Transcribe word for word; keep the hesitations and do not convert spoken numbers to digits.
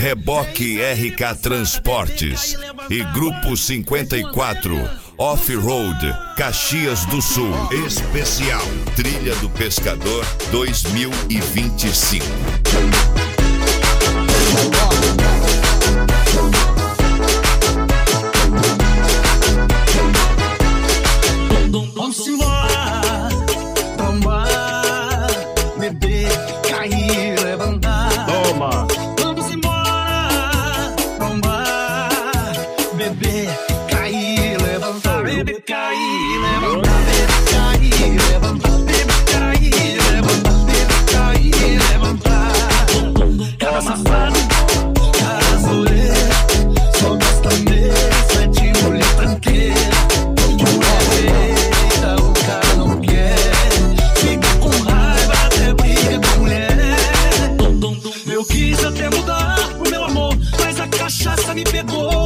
Reboque R K Transportes e Grupo cinquenta e quatro Off-Road Caxias do Sul. Especial Trilha do Pescador dois mil e vinte e cinco. Vamos embora, tomar, beber, cair, levantar. Toma! Vamos embora, tomar, beber, cair, levantar. Beber, cair, levantar. Beber, cair, levantar. Beber, cair, levantar. Beber, cair, levantar. Cada safado, cada zoeira, só gosta mesmo é de mulher tranqueira. Eu quis até mudar o meu amor, mas a cachaça me pegou.